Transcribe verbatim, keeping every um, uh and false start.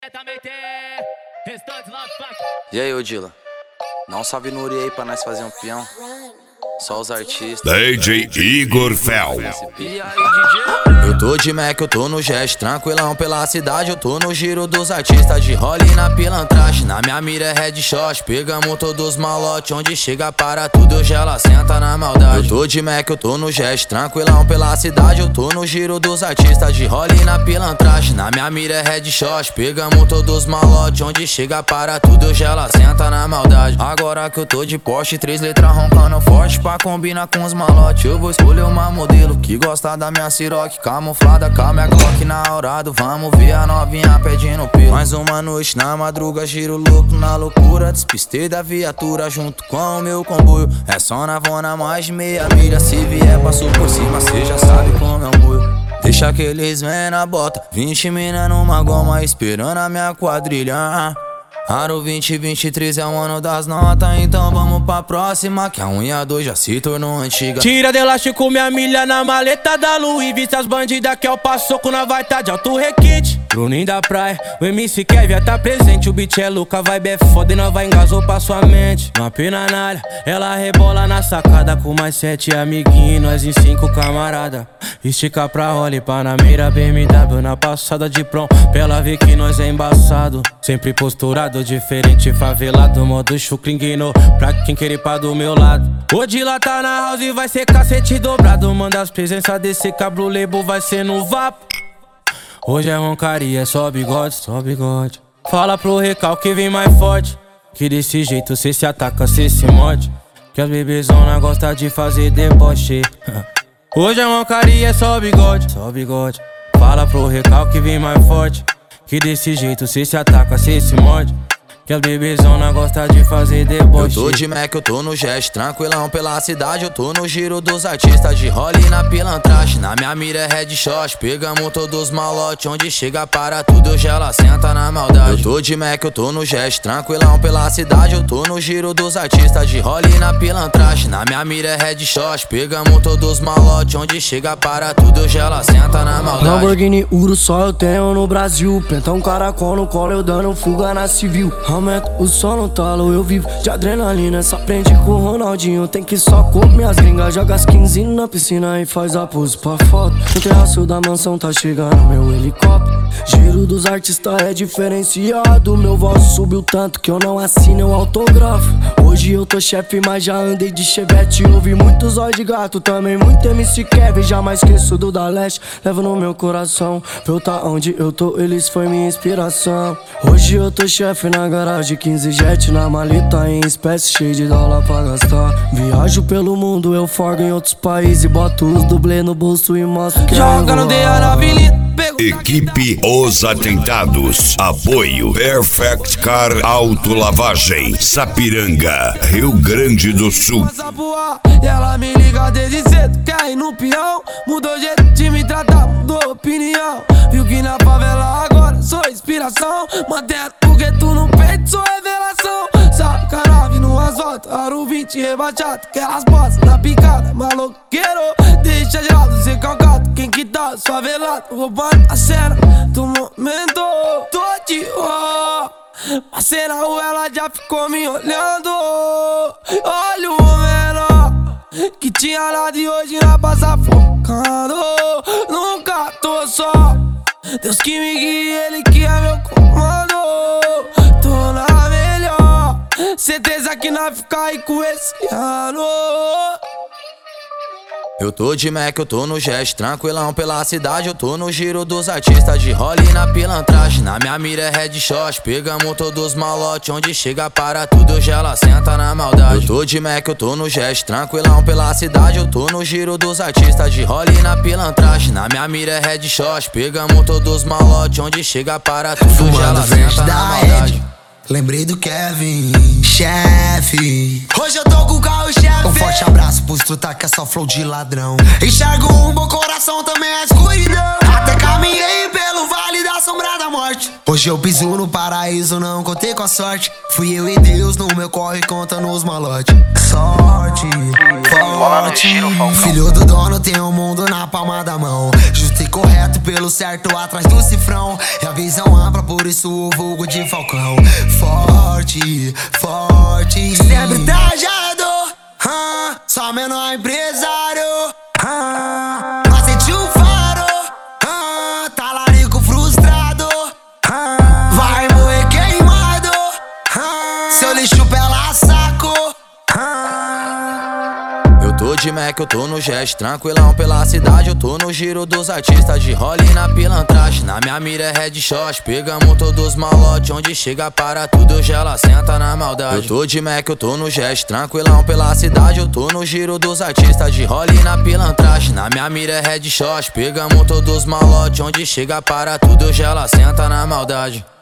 E aí, Odila? Dá um salve no Uri aí pra nós fazer um peão. Só os artistas. D J Igor Fel. Eu tô de Mac, eu tô no gesto, tranquilão pela cidade. Eu tô no giro dos artistas, de role na pilantragem. Na minha mira é headshot, pegamos todos os malotes. Onde chega para tudo, eu gela, senta na maldade. Eu tô de Mac, eu tô no gesto, tranquilão pela cidade. Eu tô no giro dos artistas, de role na pilantragem. Na minha mira é headshot, pegamos todos os malotes. Onde chega para tudo, eu gela, senta na maldade. Agora que eu tô de Porsche, três letras roncando forte pra combinar com os malotes. Eu vou escolher uma modelo que gosta da minha Ciroc, camuflada com a minha Glock na hora do vamos ver a novinha pedindo pelo. Mais uma noite na madruga, giro louco na loucura. Despistei da viatura junto com o meu comboio. É só na vona mais de meia milha. Se vier passo por cima, cê já sabe como é o moio. Deixa aqueles vem na bota, vinte mina numa goma esperando a minha quadrilha. Aro vinte vinte e três é o ano das notas, então vamos pra próxima, que a um e a dois já se tornou antiga. Tira de elástico minha milha na maleta da Louis. Vista as bandidas que é o passoco, nós vai tá de alto requinte. Bruninho da praia, o M C Kevin tá presente. O beat é louca, a vibe é foda e nós vai engasou pra sua mente. Uma pena na área, ela rebola na sacada com mais sete amiguinhos, nós em cinco camarada. Estica pra rola e Panameira, B M W na passada de prom, pra ela ver que nós é embaçado. Sempre posturado, diferente, favelado, modo chucringuino, pra quem querer pra do meu lado. Odila tá na house e vai ser cacete dobrado. Manda as presenças desse cablo lebo, vai ser no vapo. Hoje é roncaria, é só bigode, só bigode. Fala pro recalque que vem mais forte, que desse jeito cê se ataca, cê se morde. Que as bebezona gosta de fazer deboche. Hoje é roncaria, é só bigode, só bigode. Fala pro recalque que vem mais forte, que desse jeito cê se ataca, cê se morde. Que as bebezona gosta de fazer deboche. Eu tô de Mac, eu tô no gesto, tranquilão pela cidade. Eu tô no giro dos artistas, de role na pilantragem. Na minha mira é headshot, pegamos todos os malotes. Onde chega para tudo, eu gela, senta na maldade. Eu tô de Mac, eu tô no gesto, tranquilão pela cidade. Eu tô no giro dos artistas, de role na pilantragem. Na minha mira é headshot, pegamos todos os malotes. Onde chega para tudo, eu gela, senta na maldade. Lamborghini Uro só eu tenho no Brasil. Pentão caracol no colo, eu dando fuga na civil. Aumento o som no talo, eu vivo de adrenalina. Só aprende com o Ronaldinho, tem que só comer as gringas. Joga as quinze na piscina e faz a pose pra foto. No terraço da mansão tá chegando meu helicóptero. Giro dos artistas é diferenciado. Meu voz subiu tanto que eu não assino o autógrafo. Hoje eu tô chefe, mas já andei de chevette. Ouvi muitos olhos de gato, também muito M C Kevin. Jamais esqueço do da leste, levo no meu coração. Pra eu tá onde eu tô, eles foi minha inspiração. Hoje eu tô chefe na garagem, quinze jet na maleta em espécie, cheio de dólar pra gastar. Viajo pelo mundo, eu forgo em outros países. Boto os dublê no bolso e mostro que joga no D A na avenida. Equipe Os Atentados. Apoio Perfect Car Autolavagem, Sapiranga, Rio Grande do Sul. E ela me liga desde cedo, quer ir no peão. Mudou jeito de me tratar, mudou opinião. Viu que na favela agora sou inspiração. Mantendo o gueto no peito, sou revelação. Sacanagem no asfalto, aro vinte rebaixado. Aquelas bossas na picada, maloqueiro. Deixa de lado, ser calcado. Quem que tá favelado, roubando a cena do momento. Tô de ó, passei na rua, ela já ficou me olhando. Olha o menor que tinha nada e hoje na passa focando. Nunca tô só, Deus que me guie, Ele que é meu comando. Tô na melhor, certeza que nós fica rico esse ano. Eu tô de Mac, eu tô no gesto, tranquilão pela cidade. Eu tô no giro dos artistas, de role na pilantragem. Na minha mira é headshot, pegamos todos os malotes. Onde chega para tudo, eu gela, senta na maldade. Eu tô de Mac, eu tô no gesto, tranquilão pela cidade. Eu tô no giro dos artistas, de role na pilantragem. Na minha mira é headshot, pegamos todos os malotes. Onde chega para tudo, eu gela, senta na maldade. Lembrei do Kevin, chefe. Hoje eu tô com o carro, chefe. Um forte abraço pros truta que é só flow de ladrão. Enxergo um bom coração, também é escuridão. Até caminhei pelo vale da sombra da morte. morte. Hoje eu piso no paraíso, não contei com a sorte. Fui eu e Deus no meu corre, contando os malotes. Sorte, forte, filho do dono tem o mundo na palma da mão. Justo e correto pelo certo atrás do cifrão. E a visão ampla, por isso o vulgo de falcão. Forte, forte, sempre trajado, ah, só menor empresário, ah, acende o faro, ah, talarico frustrado, ah, vai morrer queimado, ah, seu lixo pela saco, ah. Eu tô de Mac, eu tô no jet, tranquilão pela cidade. Eu tô no giro dos artistas, de role na pilantragem. Na minha mira é headshot, pegamos todos os malotes. Onde chega para tudo, eu gela, senta na maldade. Eu tô de Mac, eu tô no jet, tranquilão pela cidade. Eu tô no giro dos artistas, de role na pilantragem. Na minha mira é headshot, pegamos todos os malotes. Onde chega para tudo, eu gela, senta na maldade.